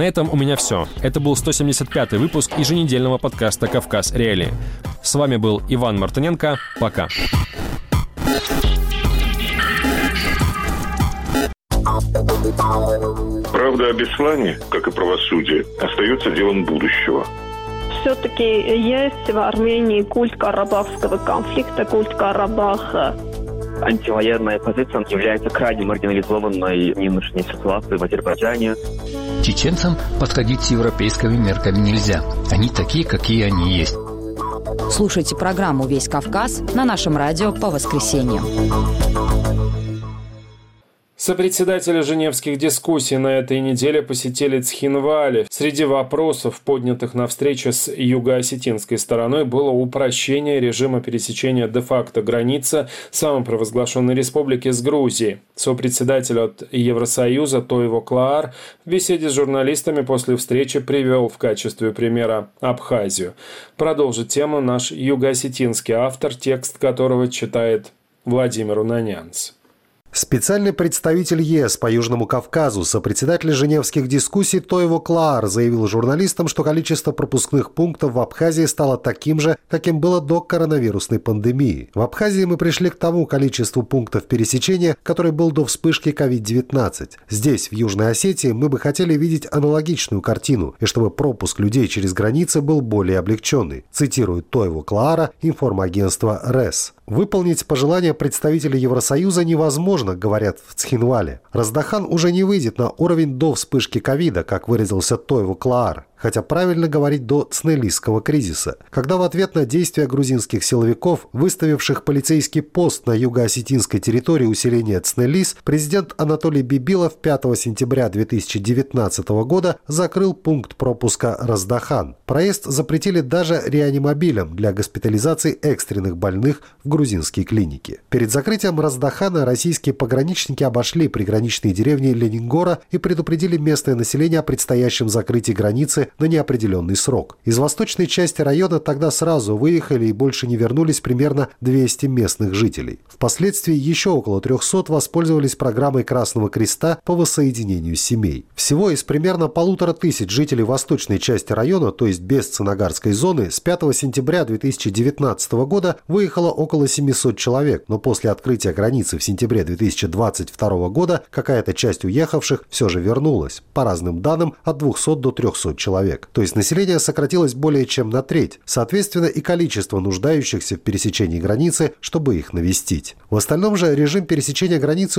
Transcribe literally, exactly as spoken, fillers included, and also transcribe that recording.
На этом у меня все. Это был сто семьдесят пятый выпуск еженедельного подкаста «Кавказ Реалии». С вами был Иван Мартыненко. Пока. Правда о Беслане, как и правосудие, остается делом будущего. Все-таки есть в Армении культ карабахского конфликта, культ Карабаха. Антивоенная позиция является крайне маргинализованной в нынешней ситуации в Азербайджане. Чеченцам подходить с европейскими мерками нельзя. Они такие, какие они есть. Слушайте программу «Весь Кавказ» на нашем радио по воскресеньям. Сопредседатели женевских дискуссий на этой неделе посетили Цхинвали. Среди вопросов, поднятых на встрече с юго-осетинской стороной, было упрощение режима пересечения де-факто границы самопровозглашенной республики с Грузией. Сопредседатель от Евросоюза Тойво Клаар в беседе с журналистами после встречи привел в качестве примера Абхазию. Продолжит тему наш юго-осетинский автор, текст которого читает Владимир Унанянц. Специальный представитель ЕС по Южному Кавказу, сопредседатель женевских дискуссий Тойво Клаар заявил журналистам, что количество пропускных пунктов в Абхазии стало таким же, каким было до коронавирусной пандемии. В Абхазии мы пришли к тому количеству пунктов пересечения, который был до вспышки ковид девятнадцать. Здесь, в Южной Осетии, мы бы хотели видеть аналогичную картину, и чтобы пропуск людей через границы был более облегченный, цитирует Тойво Клаара информагентство РЭС. Выполнить пожелания представителей Евросоюза невозможно, говорят в Цхинвале. Раздахан уже не выйдет на уровень до вспышки ковида, как выразился Тойво Клаар, хотя правильно говорить до цнелисского кризиса, когда в ответ на действия грузинских силовиков, выставивших полицейский пост на юго-осетинской территории усиления Цнелис, президент Анатолий Бибилов пятого сентября две тысячи девятнадцатого года закрыл пункт пропуска Раздахан. Проезд запретили даже реанимобилям для госпитализации экстренных больных в грузинские клиники. Перед закрытием Раздахана российские пограничники обошли приграничные деревни Ленингора и предупредили местное население о предстоящем закрытии границы на неопределенный срок. Из восточной части района тогда сразу выехали и больше не вернулись примерно двести местных жителей. Впоследствии еще около трехсот воспользовались программой Красного Креста по воссоединению семей. Всего из примерно полутора тысяч жителей восточной части района, то есть без Цынагарской зоны, с пятого сентября две тысячи девятнадцатого года выехало около семисот человек, но после открытия границы в сентябре две тысячи двадцать второго года какая-то часть уехавших все же вернулась, по разным данным от двухсот до трехсот человек. То есть население сократилось более чем на треть, соответственно и количество нуждающихся в пересечении границы, чтобы их навестить. В остальном же режим пересечения границы